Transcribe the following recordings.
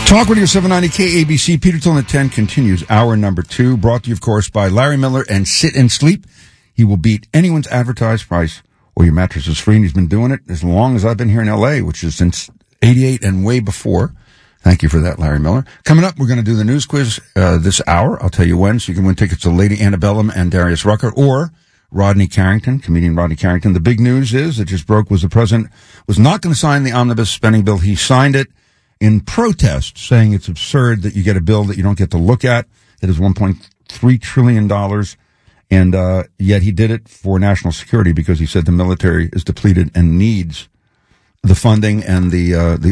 Talk Radio 790 KABC, Peter Till at 10 continues. Hour number 2, brought to you, of course, by Larry Miller and Sit and Sleep. He will beat anyone's advertised price, or your mattress is free, and he's been doing it as long as I've been here in L.A., which is since 88 and way before. Thank you for that, Larry Miller. Coming up, we're going to do the news quiz this hour. I'll tell you when, so you can win tickets to Lady Antebellum and Darius Rucker, or Rodney Carrington, comedian Rodney Carrington. The big news is, it just broke, was the president was not going to sign the omnibus spending bill. He signed it in protest, saying it's absurd that you get a bill that you don't get to look at. It is $1.3 trillion, and yet he did it for national security because he said the military is depleted and needs the funding and the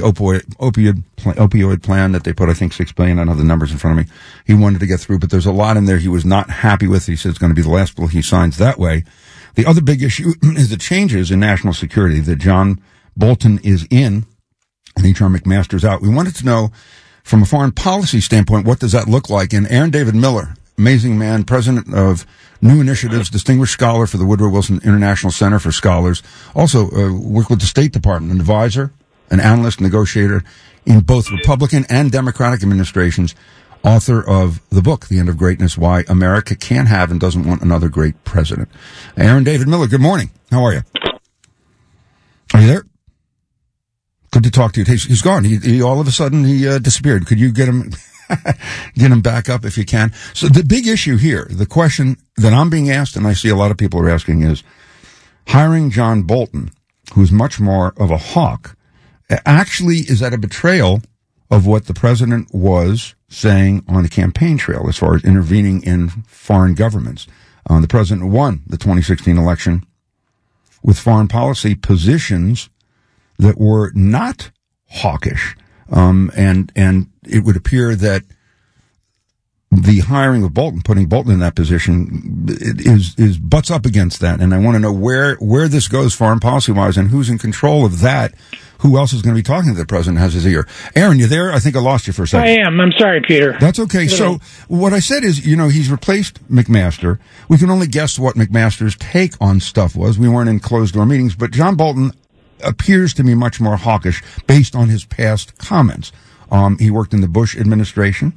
opioid plan that they put, I think, $6 billion. I don't have the numbers in front of me. He wanted to get through, but there's a lot in there he was not happy with. He said it's going to be the last bill he signs that way. The other big issue is the changes in national security that John Bolton is in, and H.R. McMaster's out. We wanted to know, from a foreign policy standpoint, what does that look like? And Aaron David Miller, amazing man, president of New Initiatives, distinguished scholar for the Woodrow Wilson International Center for Scholars, also worked with the State Department, an advisor, an analyst, negotiator in both Republican and Democratic administrations, author of the book, The End of Greatness, Why America Can't Have and Doesn't Want Another Great President. Aaron David Miller, good morning. How are you? Are you there? Good to talk to you. He's gone. He all of a sudden disappeared. Could you get him back up if you can? So the big issue here, the question that I'm being asked, and I see a lot of people are asking, is hiring John Bolton, who's much more of a hawk, actually is that a betrayal of what the president was saying on the campaign trail as far as intervening in foreign governments. The president won the 2016 election with foreign policy positions that were not hawkish. And it would appear that the hiring of Bolton, putting Bolton in that position, is butts up against that. And I want to know where this goes foreign policy wise and who's in control of that. Who else is going to be talking to the president has his ear? Aaron, you there? I think I lost you for a second. I am. I'm sorry, Peter. That's okay. So what I said is, he's replaced McMaster. We can only guess what McMaster's take on stuff was. We weren't in closed door meetings, but John Bolton appears to me much more hawkish based on his past comments. He worked in the Bush administration.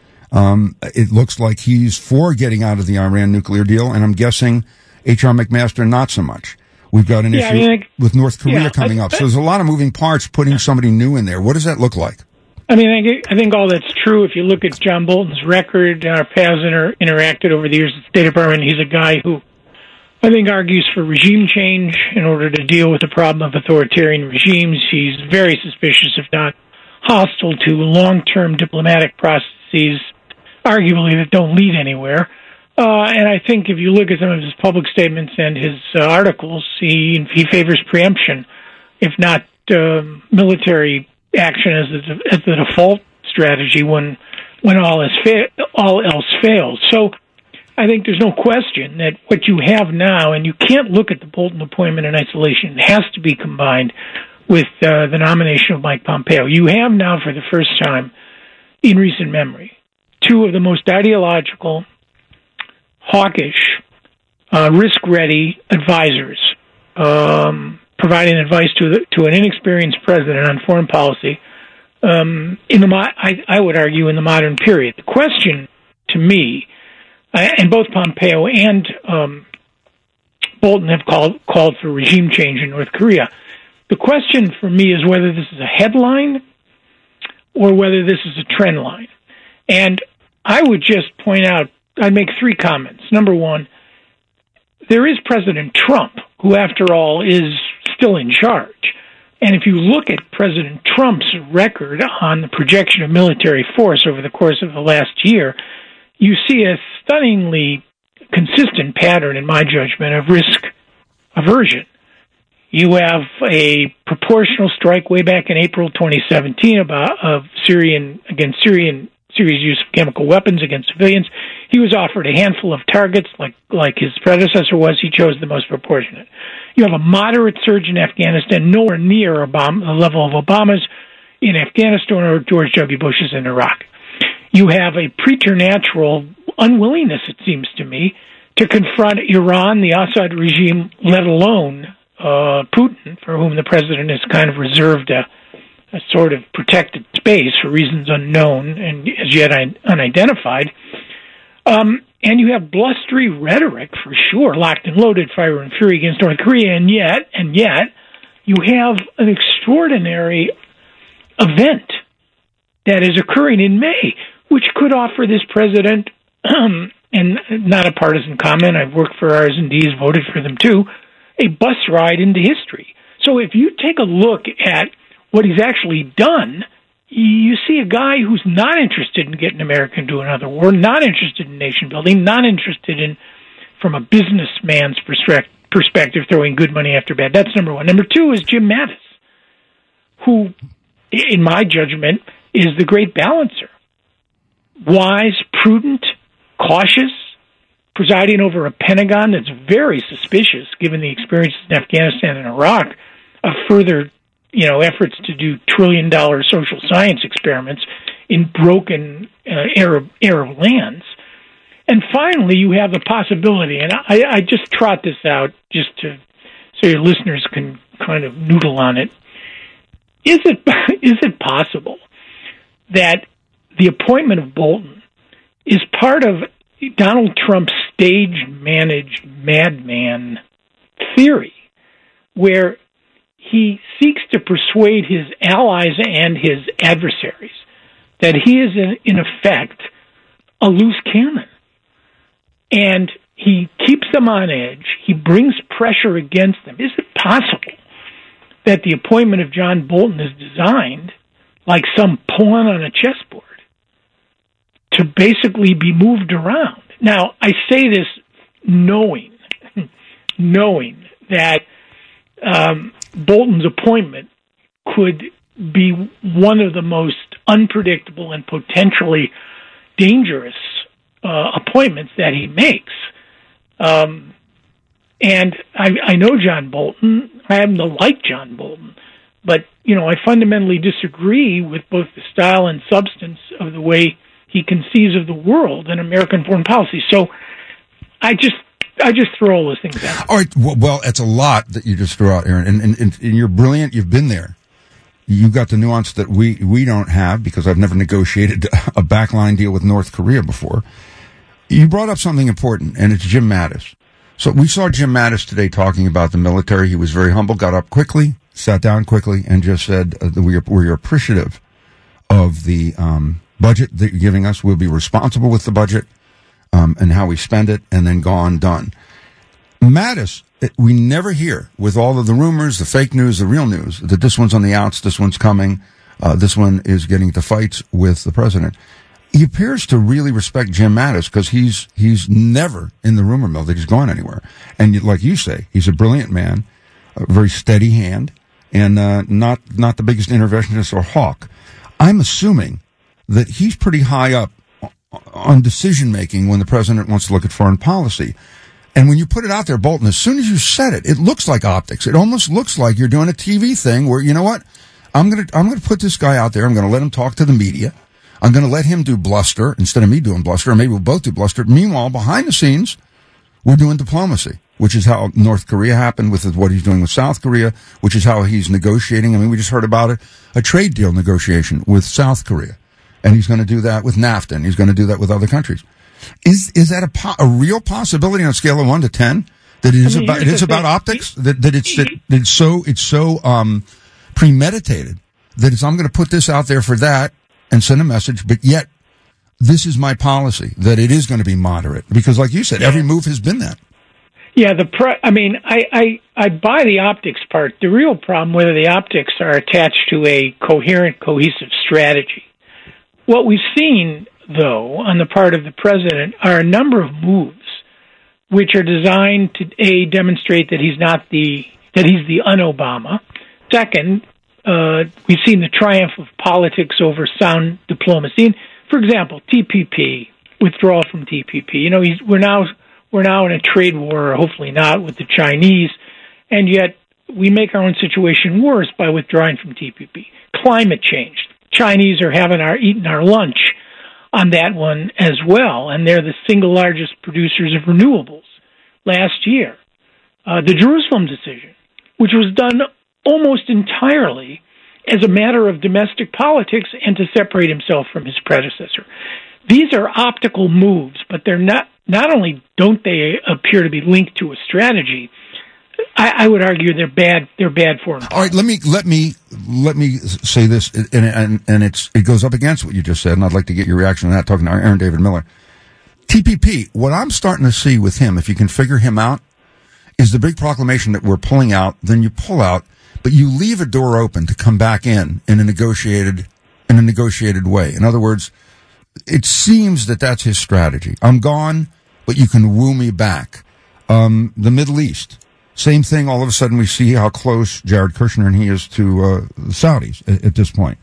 It looks like he's for getting out of the Iran nuclear deal, and I'm guessing H.R. McMaster not so much. We've got an issue with North Korea coming up. So there's a lot of moving parts putting somebody new in there. What does that look like? I think all that's true. If you look at John Bolton's record, our paths interacted over the years at the State Department. He's a guy who I think argues for regime change in order to deal with the problem of authoritarian regimes. He's very suspicious, if not hostile, to long-term diplomatic processes, arguably that don't lead anywhere. And I think if you look at some of his public statements and his articles, he favors preemption, if not military action as the default strategy when all else fails. So I think there's no question that what you have now, and you can't look at the Bolton appointment in isolation, it has to be combined with the nomination of Mike Pompeo. You have now, for the first time in recent memory, two of the most ideological, hawkish, risk-ready advisors providing advice to an inexperienced president on foreign policy. I would argue in the modern period. The question to me, and both Pompeo and Bolton have called for regime change in North Korea. The question for me is whether this is a headline or whether this is a trend line. And I would just point out, I'd make three comments. Number one, there is President Trump, who, after all, is still in charge. And if you look at President Trump's record on the projection of military force over the course of the last year, you see a stunningly consistent pattern, in my judgment, of risk aversion. You have a proportional strike way back in April 2017 of Syria's use of chemical weapons against civilians. He was offered a handful of targets, like his predecessor was. He chose the most proportionate. You have a moderate surge in Afghanistan, nowhere near the level of Obama's in Afghanistan or George W. Bush's in Iraq. You have a preternatural unwillingness, it seems to me, to confront Iran, the Assad regime, let alone Putin, for whom the president has kind of reserved a sort of protected space for reasons unknown and as yet unidentified. And you have blustery rhetoric, for sure, locked and loaded, fire and fury against North Korea, and yet, you have an extraordinary event that is occurring in May, which could offer this president, and not a partisan comment, I've worked for RS&Ds, voted for them too, a bus ride into history. So if you take a look at what he's actually done, you see a guy who's not interested in getting America into another war, not interested in nation building, not interested in, from a businessman's perspective, throwing good money after bad. That's number one. Number two is Jim Mattis, who, in my judgment, is the great balancer. Wise, prudent, cautious, presiding over a Pentagon that's very suspicious, given the experiences in Afghanistan and Iraq, of further efforts to do trillion-dollar social science experiments in broken Arab lands. And finally, you have the possibility, and I just trot this out just so your listeners can kind of noodle on it. Is it possible that the appointment of Bolton is part of Donald Trump's stage-managed madman theory, where he seeks to persuade his allies and his adversaries that he is, in effect, a loose cannon? And he keeps them on edge. He brings pressure against them. Is it possible that the appointment of John Bolton is designed like some pawn on a chessboard to basically be moved around? Now, I say this knowing that Bolton's appointment could be one of the most unpredictable and potentially dangerous appointments that he makes. And I know John Bolton. I happen to like John Bolton. But, I fundamentally disagree with both the style and substance of the way he conceives of the world and American foreign policy. So I just throw all those things out. All right. Well, it's a lot that you just throw out, Aaron. And you're brilliant. You've been there. You've got the nuance that we don't have, because I've never negotiated a backline deal with North Korea before. You brought up something important, and it's Jim Mattis. So we saw Jim Mattis today talking about the military. He was very humble, got up quickly, sat down quickly, and just said that we're appreciative of the budget that you're giving us. We'll be responsible with the budget and how we spend it, and then done. Mattis, we never hear, with all of the rumors, the fake news, the real news, that this one's on the outs, this one's coming, this one is getting into fights with the president. He appears to really respect Jim Mattis, because he's never in the rumor mill that he's gone anywhere. And like you say, he's a brilliant man, a very steady hand, and not the biggest interventionist or hawk. I'm assuming that he's pretty high up on decision making when the president wants to look at foreign policy. And when you put it out there, Bolton, as soon as you said it, it looks like optics. It almost looks like you're doing a TV thing where, you know what? I'm going to put this guy out there. I'm going to let him talk to the media. I'm going to let him do bluster instead of me doing bluster, or maybe we'll both do bluster. Meanwhile, behind the scenes, we're doing diplomacy, which is how North Korea happened with what he's doing with South Korea, which is how he's negotiating. I mean, we just heard about a trade deal negotiation with South Korea, and he's going to do that with NAFTA, and he's going to do that with other countries. Is that a real possibility on a scale of 1 to 10 that it is about optics, that it's so premeditated that I'm going to put this out there for that and send a message, but yet this is my policy, that it is going to be moderate, because like you said, every move has been that. Yeah, I buy the optics part. The real problem, whether the optics are attached to a coherent, cohesive strategy. What we've seen, though, on the part of the president are a number of moves which are designed to, A, demonstrate that he's the un-Obama. Second, we've seen the triumph of politics over sound diplomacy. And, for example, TPP, withdrawal from TPP. We're now in a trade war, or hopefully not, with the Chinese, and yet we make our own situation worse by withdrawing from TPP. Climate change. Chinese are eating our lunch on that one as well, and they're the single largest producers of renewables last year. The Jerusalem decision, which was done almost entirely as a matter of domestic politics and to separate himself from his predecessor. These are optical moves, but they're not only don't they appear to be linked to a strategy, I would argue they're bad foreign policy. All right, let me say this, and it goes up against what you just said, and I'd like to get your reaction on that, talking to Aaron David Miller. TPP, what I'm starting to see with him, if you can figure him out, is the big proclamation that we're pulling out, then you pull out, but you leave a door open to come back in a negotiated way. In other words, it seems that that's his strategy. I'm gone, but you can woo me back. The Middle East, same thing. All of a sudden, we see how close Jared Kushner and he is to the Saudis at this point.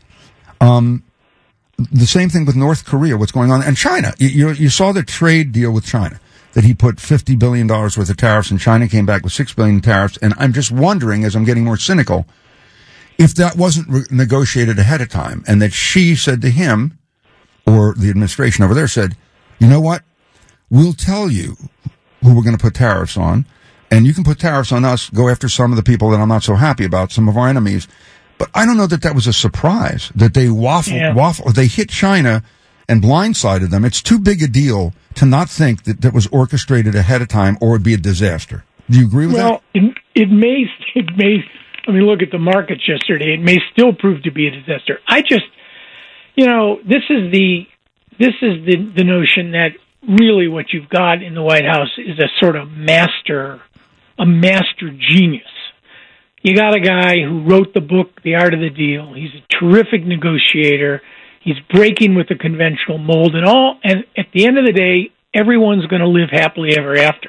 The same thing with North Korea, what's going on, and China. You saw the trade deal with China, that he put $50 billion worth of tariffs, and China came back with $6 billion in tariffs. And I'm just wondering, as I'm getting more cynical, if that wasn't negotiated ahead of time, and that she said to him, or the administration over there said, you know what, we'll tell you who we're going to put tariffs on, and you can put tariffs on us, go after some of the people that I'm not so happy about, some of our enemies. But I don't know that was a surprise, that they they hit China and blindsided them. It's too big a deal to not think that was orchestrated ahead of time, or it'd be a disaster. Do you agree with that? Well, it may, I mean, look at the markets yesterday. It may still prove to be a disaster. This is the notion that really what you've got in the White House is a sort of master genius. You got a guy who wrote the book, The Art of the Deal. He's a terrific negotiator. He's breaking with the conventional mold and at the end of the day, everyone's going to live happily ever after.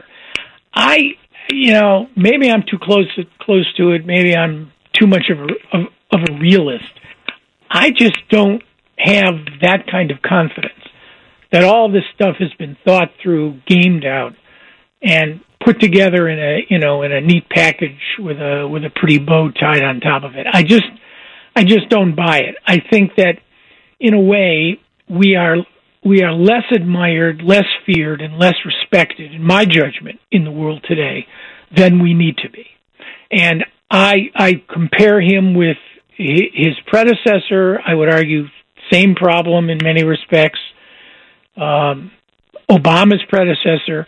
Maybe I'm too close to it. Maybe I'm too much of a realist. I just don't have that kind of confidence that all this stuff has been thought through, gamed out, and put together in a neat package with a pretty bow tied on top of it. I just don't buy it. I think that in a way we are less admired, less feared, and less respected, in my judgment, in the world today than we need to be. And I compare him with his predecessor. I would argue same problem in many respects. Obama's predecessor.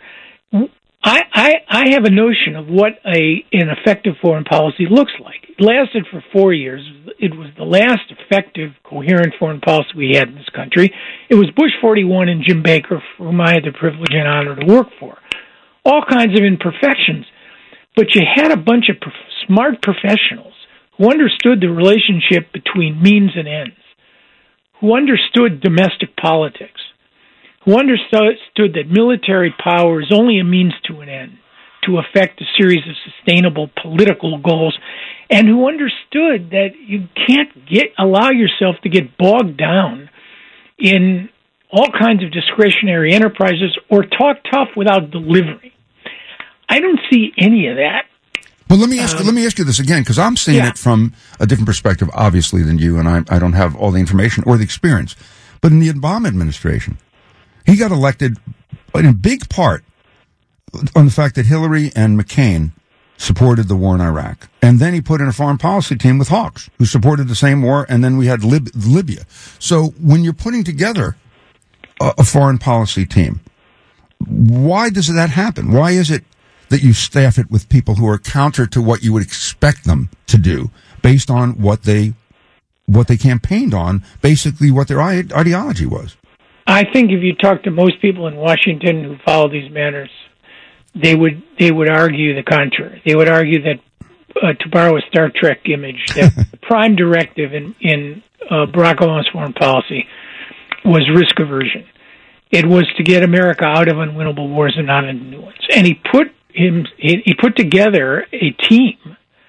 I have a notion of what an effective foreign policy looks like. It lasted for 4 years. It was the last effective, coherent foreign policy we had in this country. It was Bush 41 and Jim Baker, for whom I had the privilege and honor to work for. All kinds of imperfections. But you had a bunch of smart professionals who understood the relationship between means and ends, who understood domestic politics, who understood that military power is only a means to an end, to effect a series of sustainable political goals, and who understood that you can't allow yourself to get bogged down in all kinds of discretionary enterprises or talk tough without delivering. I don't see any of that. Well, let me ask you this again, because I'm seeing it from a different perspective, obviously, than you, and I don't have all the information or the experience. But in the Obama administration, he got elected in big part on the fact that Hillary and McCain supported the war in Iraq. And then he put in a foreign policy team with Hawks, who supported the same war, and then we had Libya. So when you're putting together a foreign policy team, why does that happen? Why is it that you staff it with people who are counter to what you would expect them to do, based on what they campaigned on, basically what their ideology was? I think if you talk to most people in Washington who follow these matters, they would argue the contrary. They would argue that, to borrow a Star Trek image, that the prime directive in Barack Obama's foreign policy was risk aversion. It was to get America out of unwinnable wars and not into new ones. And he put together a team.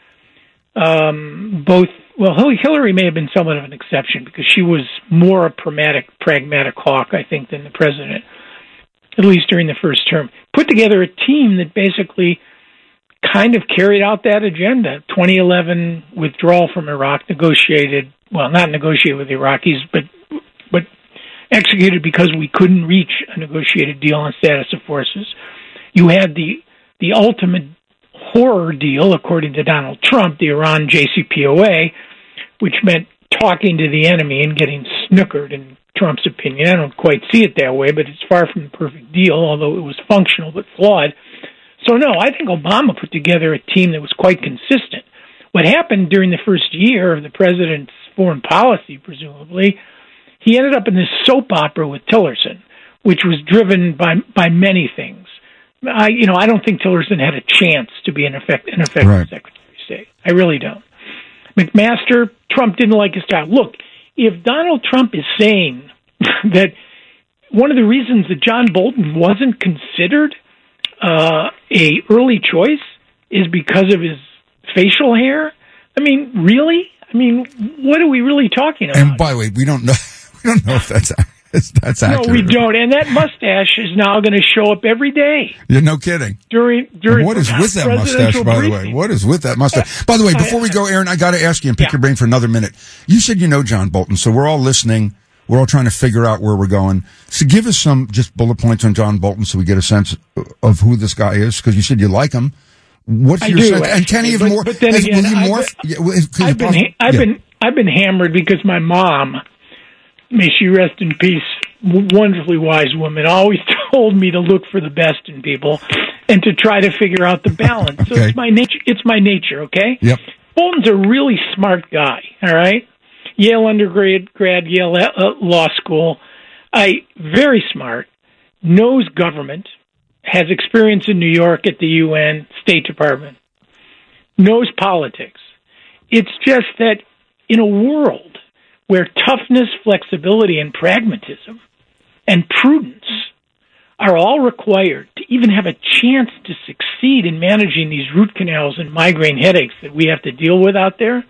Hillary may have been somewhat of an exception because she was more a pragmatic hawk, I think, than the president, at least during the first term. Put together a team that basically kind of carried out that agenda. 2011 withdrawal from Iraq, not negotiated with the Iraqis, but executed because we couldn't reach a negotiated deal on status of forces. You had the ultimate horror deal, according to Donald Trump, the Iran JCPOA, which meant talking to the enemy and getting snookered, in Trump's opinion. I don't quite see it that way, but it's far from the perfect deal, although it was functional but flawed. So, no, I think Obama put together a team that was quite consistent. What happened during the first year of the president's foreign policy, presumably, he ended up in this soap opera with Tillerson, which was driven by many things. I don't think Tillerson had a chance to be an effective right. Secretary of State. I really don't. McMaster, Trump didn't like his style. Look, if Donald Trump is saying that one of the reasons that John Bolton wasn't considered a early choice is because of his facial hair, I mean, really? I mean, what are we really talking about? And by the way, we don't know if that's accurate. No, we don't. And that mustache is now going to show up every day. Yeah, no kidding. During what is with that mustache, by the way? What is with that mustache? By the way, before we go, Aaron, I got to ask you and pick your brain for another minute. You said you know John Bolton, so we're all listening. We're all trying to figure out where we're going. So give us some just bullet points on John Bolton so we get a sense of who this guy is, because you said you like him. What's your sense? Actually, and can he have more? But then again, I've been hammered because my mom, may she rest in peace, wonderfully wise woman, always told me to look for the best in people and to try to figure out the balance. Okay. So it's my nature. Okay. Yep. Bolton's a really smart guy. All right. Yale undergrad, Yale law school. Very smart. Knows government. Has experience in New York at the UN, State Department. Knows politics. It's just that in a world where toughness, flexibility, and pragmatism and prudence are all required to even have a chance to succeed in managing these root canals and migraine headaches that we have to deal with out there,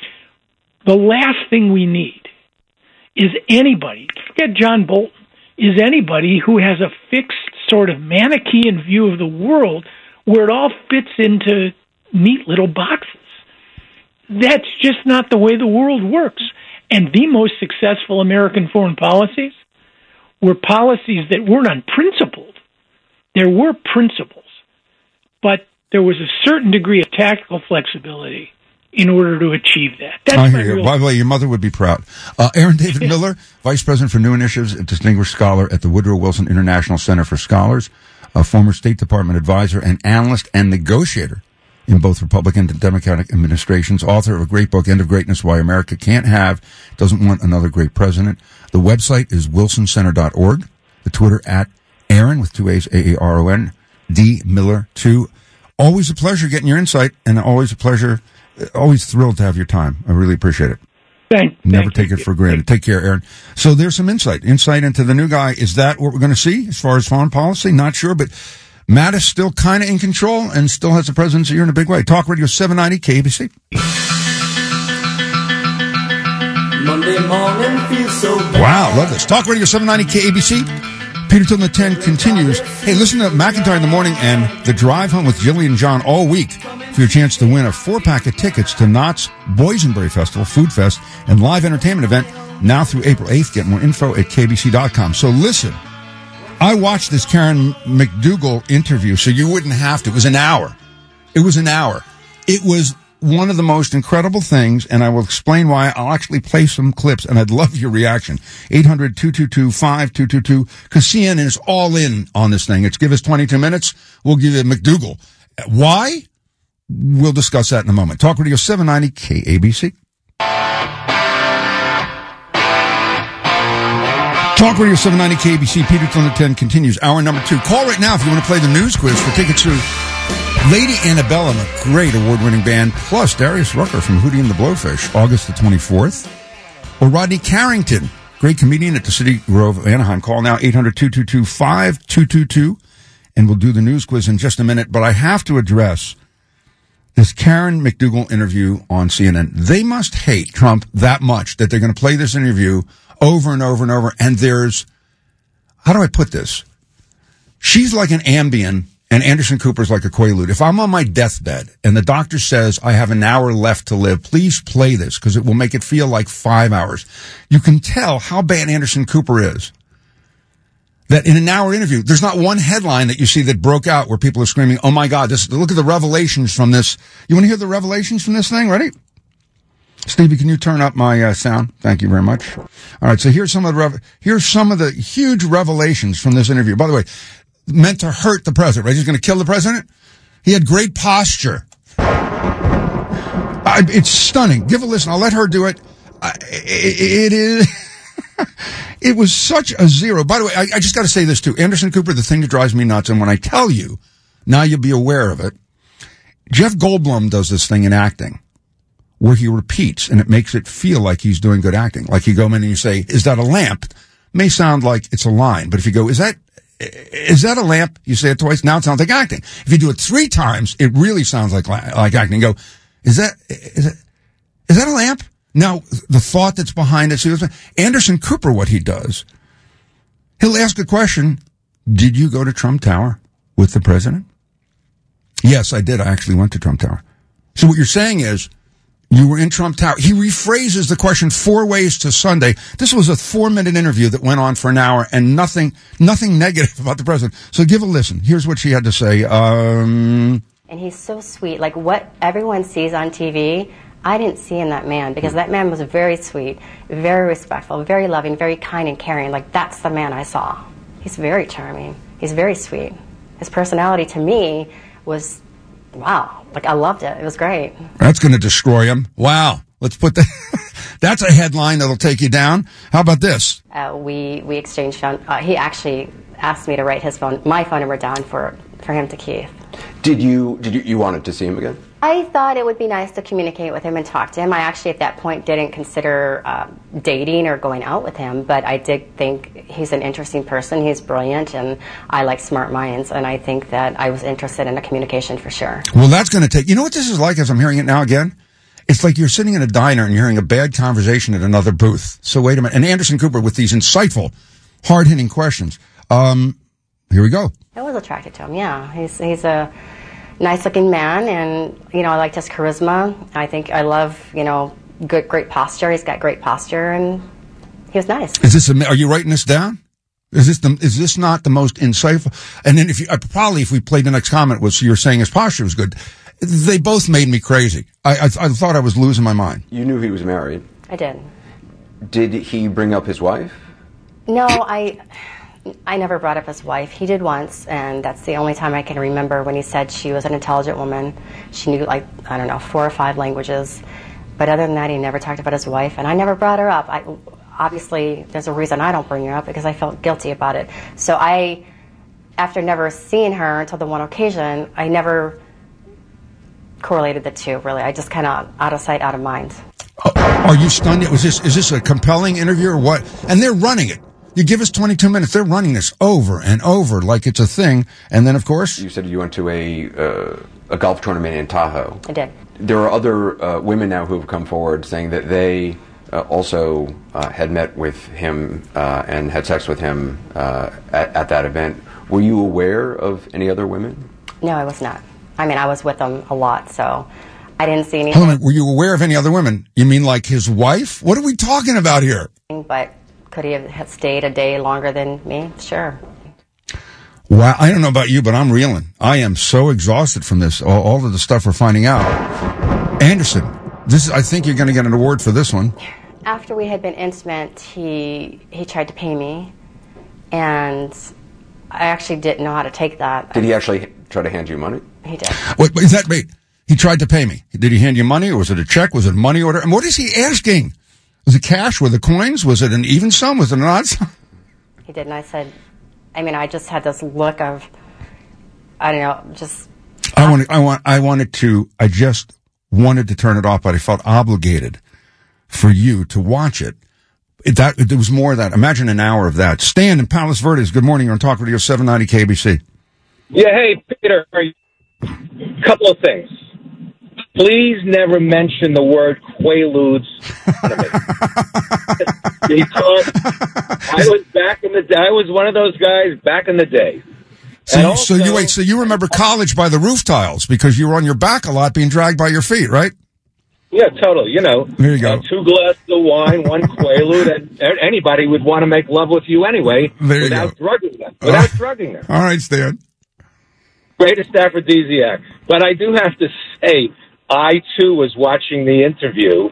the last thing we need is anybody, forget John Bolton, is anybody who has a fixed sort of Manichaean view of the world where it all fits into neat little boxes. That's just not the way the world works. And the most successful American foreign policies were policies that weren't unprincipled. There were principles, but there was a certain degree of tactical flexibility in order to achieve that. I hear you. By the way, your mother would be proud. Aaron David Miller, Vice President for New Initiatives, a distinguished scholar at the Woodrow Wilson International Center for Scholars, a former State Department advisor and analyst and negotiator in both Republican and Democratic administrations, author of a great book, End of Greatness, Why America Doesn't Want Another Great President. The website is wilsoncenter.org. The Twitter at Aaron with two A's, AARON, D Miller 2. Always a pleasure getting your insight, and always a pleasure. Always thrilled to have your time. I really appreciate it. Never take it for granted. Take care, Aaron. So there's some insight into the new guy. Is that what we're going to see as far as foreign policy? Not sure, but Matt is still kind of in control and still has the presidency here in a big way. Talk Radio 790 KABC. Monday morning feels so bad. Wow, love this. Talk Radio 790 KABC. Peter till the 10 continues. Hey, listen to McIntyre in the Morning and The Drive Home with Jillian John all week for your chance to win a 4-pack of tickets to Knott's Boysenberry Festival, Food Fest, and live entertainment event now through April 8th. Get more info at kbc.com. So listen, I watched this Karen McDougal interview, so you wouldn't have to. It was an hour. It was one of the most incredible things, and I will explain why. I'll actually play some clips, and I'd love your reaction. 800-222-5222, because CNN is all in on this thing. It's give us 22 minutes, we'll give you McDougal. Why? We'll discuss that in a moment. Talk Radio 790 KABC. Talk Radio 790 KABC. Peter till the 10 continues. Hour number 2. Call right now if you want to play the news quiz for tickets to Lady Annabellum, a great award-winning band, plus Darius Rucker from Hootie and the Blowfish, August the 24th. Or Rodney Carrington, great comedian at the City Grove of Anaheim. Call now, 800-222-5222, and we'll do the news quiz in just a minute. But I have to address this Karen McDougal interview on CNN. They must hate Trump that much that they're going to play this interview over and over and over. And there's, how do I put this? She's like an Ambien, and Anderson Cooper's like a Quaalude. If I'm on my deathbed and the doctor says I have an hour left to live, please play this because it will make it feel like 5 hours. You can tell how bad Anderson Cooper is. That in an hour interview, there's not one headline that you see that broke out where people are screaming, oh my God, look at the revelations from this. You want to hear the revelations from this thing? Ready? Stevie, can you turn up my sound? Thank you very much. All right, so here's some of the huge revelations from this interview. By the way, meant to hurt the president, right? He's going to kill the president. He had great posture. It's stunning. Give a listen. I'll let her do it. It is. It was such a zero. By the way, I just got to say this too. Anderson Cooper, the thing that drives me nuts, and when I tell you, now you'll be aware of it. Jeff Goldblum does this thing in acting where he repeats, and it makes it feel like he's doing good acting. Like you go in and you say, "Is that a lamp?" May sound like it's a line, but if you go, "Is that a lamp?" You say it twice. Now it sounds like acting. If you do it 3 times, it really sounds like acting. You go, "Is that a lamp?" Now, the thought that's behind it. So Anderson Cooper, what he does, he'll ask a question. Did you go to Trump Tower with the president? Yes, I did. I actually went to Trump Tower. So what you're saying is you were in Trump Tower. He rephrases the question 4 ways to Sunday. This was a 4-minute interview that went on for an hour and nothing negative about the president. So give a listen. Here's what she had to say. And he's so sweet. Like what everyone sees on TV, I didn't see in that man, because that man was very sweet, very respectful, very loving, very kind and caring. Like, that's the man I saw. He's very charming. He's very sweet. His personality to me was, wow. Like, I loved it. It was great. That's going to destroy him. Wow. Let's put that. That's a headline that'll take you down. How about this? We exchanged phone. He actually asked me to write my phone number down for him to Keith. Did you wanted to see him again? I thought it would be nice to communicate with him and talk to him. I actually, at that point, didn't consider dating or going out with him, but I did think he's an interesting person. He's brilliant, and I like smart minds, and I think that I was interested in a communication for sure. Well, that's going to take... You know what this is like as I'm hearing it now again? It's like you're sitting in a diner and you're hearing a bad conversation at another booth. So wait a minute. And Anderson Cooper with these insightful, hard-hitting questions. Here we go. I was attracted to him, yeah. He's a nice-looking man, and, I liked his charisma. I think I love, great posture. He's got great posture, and he was nice. Are you writing this down? Is this not the most insightful? And then if we played the next comment was you're saying his posture was good. They both made me crazy. I thought I was losing my mind. You knew he was married. I did. Did he bring up his wife? No, I never brought up his wife. He did once, and that's the only time I can remember when he said she was an intelligent woman. She knew, 4 or 5 languages. But other than that, he never talked about his wife, and I never brought her up. Obviously, there's a reason I don't bring her up, because I felt guilty about it. So after never seeing her until the one occasion, I never correlated the two, really. I just kind of out of sight, out of mind. Are you stunned? Is this a compelling interview or what? And they're running it. You give us 22 minutes. They're running this over and over like it's a thing. And then, of course... You said you went to a golf tournament in Tahoe. I did. There are other women now who have come forward saying that they also had met with him and had sex with him at that event. Were you aware of any other women? No, I was not. I mean, I was with him a lot, so I didn't see anything. Hold on a minute. Were you aware of any other women? You mean like his wife? What are we talking about here? But... could he have stayed a day longer than me? Sure. Wow, I don't know about you, but I'm reeling. I am so exhausted from this, all of the stuff we're finding out. Anderson, I think you're going to get an award for this one. After we had been intimate, he tried to pay me, and I actually didn't know how to take that. Did he actually try to hand you money? He did. Wait, he tried to pay me. Did he hand you money, or was it a check? Was it a money order? And what is he asking? Was it cash? Were the coins? Was it an even sum? Was it an odd sum? He did, and I said, I just had this look of, I don't know, just... I just wanted to turn it off, but I felt obligated for you to watch it. There was more of that. Imagine an hour of that. Stan in Palos Verdes, good morning. You're on Talk Radio 790 KBC. Yeah, hey, Peter. Couple of things. Please never mention the word Quaaludes to me. Because I was one of those guys back in the day. So you remember college by the roof tiles because you were on your back a lot being dragged by your feet, right? Yeah, totally. There you go. 2 glasses of wine, 1 Quaalude, and anybody would want to make love with you anyway without drugging them. All right, Stan. Greatest aphrodisiac. But I do have to say, I, too, was watching the interview,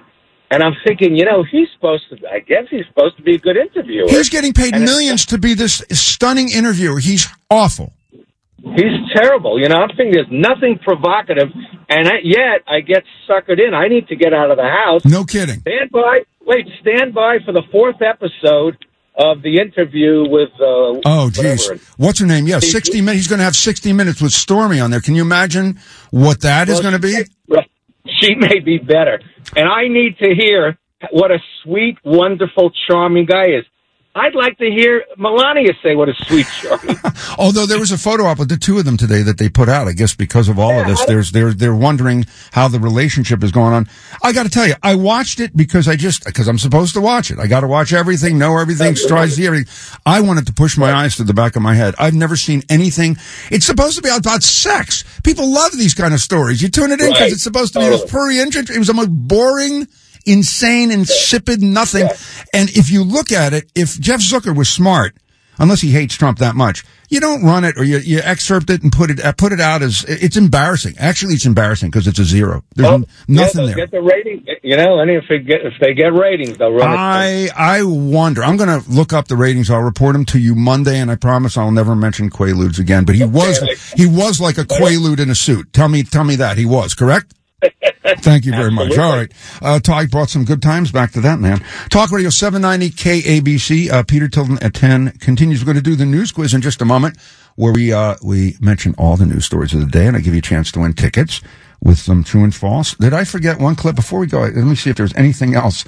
And I'm thinking, I guess he's supposed to be a good interviewer. He's getting paid millions to be this stunning interviewer. He's awful. He's terrible. I'm thinking there's nothing provocative, and yet I get suckered in. I need to get out of the house. No kidding. Stand by for the 4th episode of the interview with, oh, geez. What's her name? Yeah, 60 minutes. He's going to have 60 minutes with Stormy on there. Can you imagine what that is going to be? She may be better. And I need to hear what a sweet, wonderful, charming guy is. I'd like to hear Melania say what a sweet, charming. Although there was a photo op with the two of them today that they put out, I guess because of all of this, they're wondering how the relationship is going on. I got to tell you, I watched it because I'm supposed to watch it. I got to watch everything, know everything, try to see everything. I wanted to push my eyes to the back of my head. I've never seen anything. It's supposed to be about sex. People love these kind of stories. You tune it in because it's supposed to be this purry interest. It was the most boring, insane, insipid nothing. And if you look at it, if Jeff Zucker was smart, unless he hates Trump that much, you don't run it or you excerpt it and put it out as, it's embarrassing. Actually, it's embarrassing because it's a zero. There's nothing there. Get the rating, and if they get ratings, they'll run it. I wonder. I'm going to look up the ratings. I'll report them to you Monday, and I promise I'll never mention Quaaludes again. But he was like a Quaalude in a suit. Tell me that he was, correct? Thank you very much. All right. Todd brought some good times back to that, man. Talk Radio 790 KABC. Peter Tilden at 10 continues. We're going to do the news quiz in just a moment where we mention all the news stories of the day, and I give you a chance to win tickets with some true and false. Did I forget one clip before we go? Let me see if there's anything else.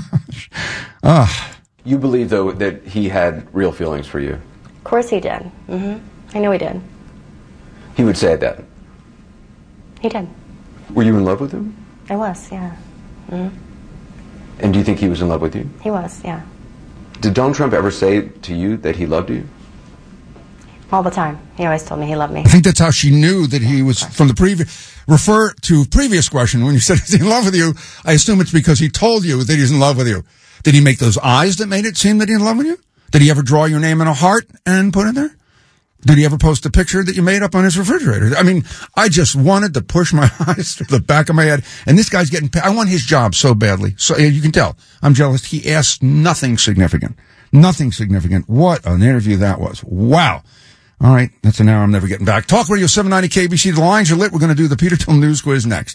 You believe, though, that he had real feelings for you? Of course he did. I know he did. He would say that? He did. Were you in love with him? I was, yeah. And do you think he was in love with you? He was, yeah. Did Donald Trump ever say to you that he loved you? All the time. He always told me he loved me. I think that's how she knew that he was from the previous question when you said he's in love with you. I assume it's because he told you that he's in love with you. Did he make those eyes that made it seem that he's in love with you? Did he ever draw your name in a heart and put it there? Did he ever post a picture that you made up on his refrigerator? I mean, I just wanted to push my eyes to the back of my head. And this guy's getting paid. I want his job so badly. So you can tell. I'm jealous. He asked nothing significant. Nothing significant. What an interview that was. Wow. All right. That's an hour I'm never getting back. Talk Radio 790 KBC. The lines are lit. We're going to do the Peter Tilden News Quiz next.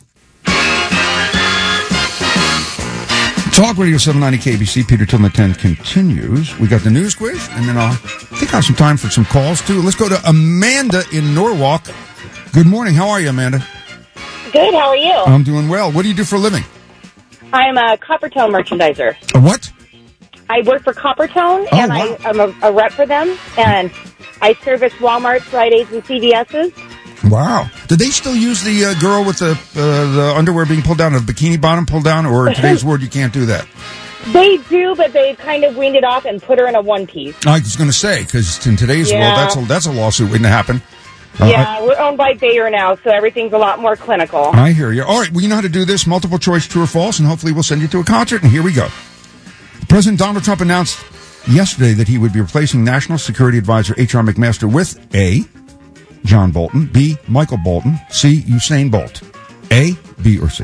Talk Radio 790 KBC, Peter Tilden at 10 continues. We got the news quiz, and then I think I have some time for some calls, too. Let's go to Amanda in Norwalk. Good morning. How are you, Amanda? Good. How are you? I'm doing well. What do you do for a living? I'm a Coppertone merchandiser. A what? I work for Coppertone, and wow. I'm a rep for them, and I service Walmart's, Rite Aids, and CVS's. Wow. Did they still use the girl with the underwear being pulled down, the bikini bottom pulled down, or in today's world you can't do that? They do, but they've kind of weaned it off and put her in a one-piece. I was going to say, because in today's world, that's a lawsuit waiting to happen. We're owned by Bayer now, so everything's a lot more clinical. I hear you. All right, well, you know how to do this, multiple choice, true or false, and hopefully we'll send you to a concert, and here we go. President Donald Trump announced yesterday that he would be replacing National Security Advisor H.R. McMaster with A, John Bolton, B, Michael Bolton, C, Usain Bolt. A, B, or C?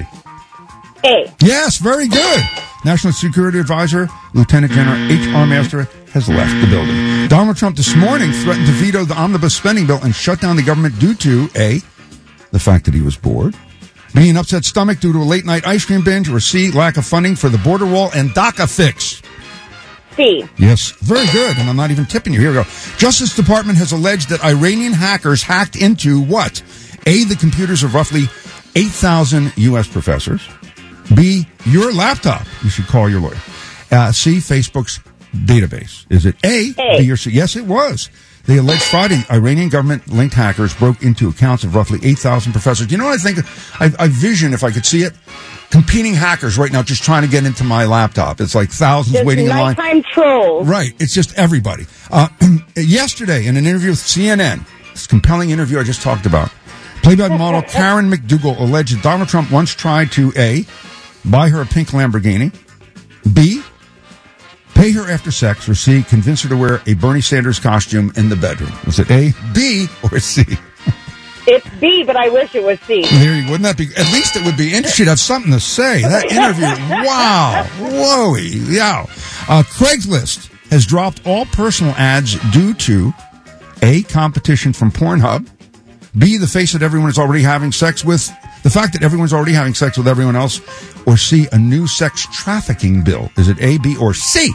A. Yes, very good. National Security Advisor Lieutenant General H.R. Master has left the building. Donald Trump this morning threatened to veto the omnibus spending bill and shut down the government due to A, the fact that he was bored, B, an upset stomach due to a late-night ice cream binge, or C, lack of funding for the border wall and DACA fix. C. Yes, very good, and I'm not even tipping you. Here we go. Justice Department has alleged that Iranian hackers hacked into what? A, the computers of roughly 8,000 U.S. professors. B, your laptop. You should call your lawyer. C, Facebook's database. Is it A, B, or C? Yes, it was. They alleged Friday Iranian government-linked hackers broke into accounts of roughly 8,000 professors. You know what I think? I vision, if I could see it, competing hackers right now just trying to get into my laptop. It's like thousands just waiting in line. Nighttime trolls. Right. It's just everybody. Yesterday, in an interview with CNN, this compelling interview I just talked about, play-by model Karen McDougal alleged that Donald Trump once tried to A, buy her a pink Lamborghini, B, pay her after sex, or C, convince her to wear a Bernie Sanders costume in the bedroom. Was it A, B, or C? It's B, but I wish it was C. There, wouldn't that be? At least it would be interesting. You'd have something to say. That interview, wow, whoa, yeah. Craigslist has dropped all personal ads due to A, competition from Pornhub, B, the fact that everyone is already having sex with everyone else, or C, a new sex trafficking bill. Is it A, B, or C?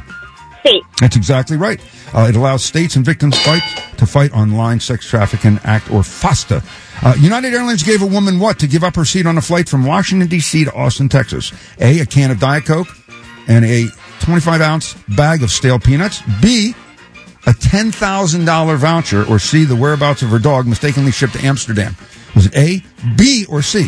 C. That's exactly right. It allows states and victims to fight online sex trafficking act, or FOSTA. United Airlines gave a woman what to give up her seat on a flight from Washington, D.C. to Austin, Texas? A, a can of Diet Coke and a 25-ounce bag of stale peanuts. B, a $10,000 voucher. Or C, the whereabouts of her dog mistakenly shipped to Amsterdam. Was it A, B, or C?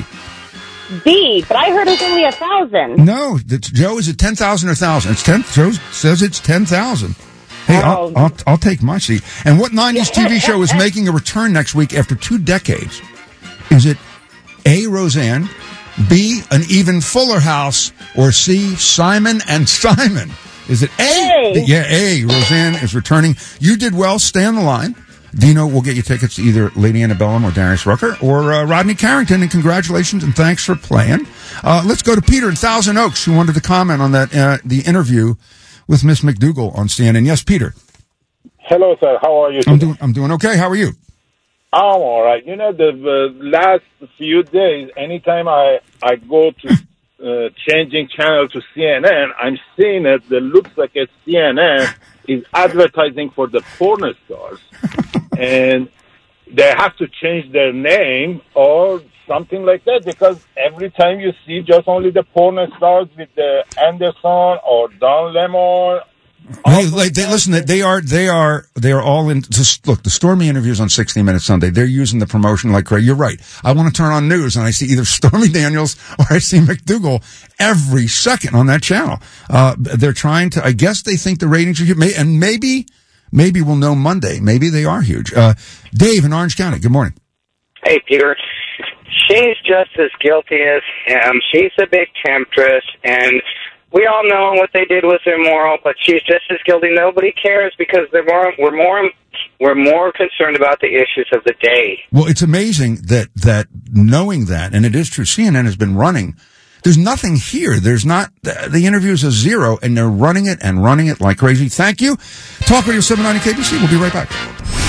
B, but I heard it's only 1,000. No, Joe, is it 10,000 or 1,000? It's 10. Joe says it's 10,000. Hey, I'll take my seat. And what 90s TV show is making a return next week after 2 decades? Is it A, Roseanne, B, an even Fuller House, or C, Simon and Simon? Is it A? Yeah, A. Roseanne is returning. You did well. Stay on the line. Dino will get you tickets to either Lady Antebellum or Darius Rucker or Rodney Carrington, and congratulations and thanks for playing. Let's go to Peter in Thousand Oaks, who wanted to comment on that the interview with Miss McDougal on CNN. Yes, Peter. Hello, sir. How are you today? I'm doing okay. How are you? I'm all right. You know, the last few days, anytime I go to changing channel to CNN, I'm seeing that looks like a CNN is advertising for the porn stars. And they have to change their name or something like that, because every time you see just only the porn stars with the Anderson or Don Lemon. Listen, they are all in. Just look, the Stormy interviews on 60 Minutes Sunday, they're using the promotion like crazy. You're right. I want to turn on news and I see either Stormy Daniels or I see McDougal every second on that channel. They're trying to, I guess they think the ratings are huge, and maybe we'll know Monday. Maybe they are huge. Dave in Orange County, good morning. Hey, Peter. She's just as guilty as him. She's a big temptress, and we all know what they did was immoral, but she's just as guilty. Nobody cares because we're more concerned about the issues of the day. Well, it's amazing that knowing that, and it is true, CNN has been running. There's nothing here. There's not, the interview's a zero, and they're running it like crazy. Thank you. Talk Radio 790 KBC. We'll be right back.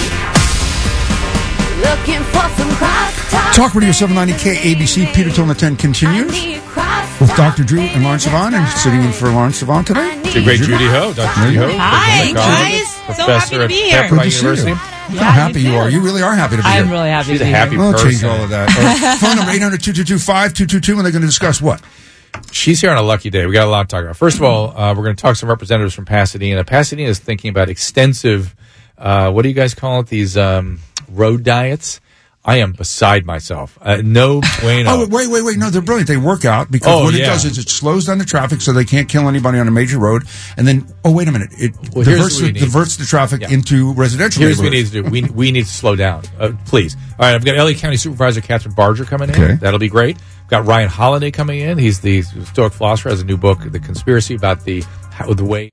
Looking for some crosstalk. Talk Radio 790 KABC. Peter Till 10 continues with Dr. Drew and Lawrence Savant, and sitting in for Lawrence Savant today. The great Judy Ho, Dr. Judy Ho. Hi, guys. So happy to be here. Good to see you. How happy you are. You really are happy to be here. I'm really happy to be here. She's a happy person. person. Change all of that. Phone number 800-222-5222, and they're going to discuss what? She's here on a lucky day. We got a lot to talk about. First of all, we're going to talk to some representatives from Pasadena. Pasadena is thinking about extensive, what do you guys call it? These road diets. I am beside myself. No bueno. Oh, wait. No, they're brilliant. They work out because it does is it slows down the traffic so they can't kill anybody on a major road. And then, wait a minute. It diverts the traffic into residential Here's neighborhoods. what we need to do. We need to slow down. Please. All right, I've got LA County Supervisor Catherine Barger coming in. Okay. That'll be great. I've got Ryan Holiday coming in. He's the Stoic philosopher, has a new book, The Conspiracy, about the way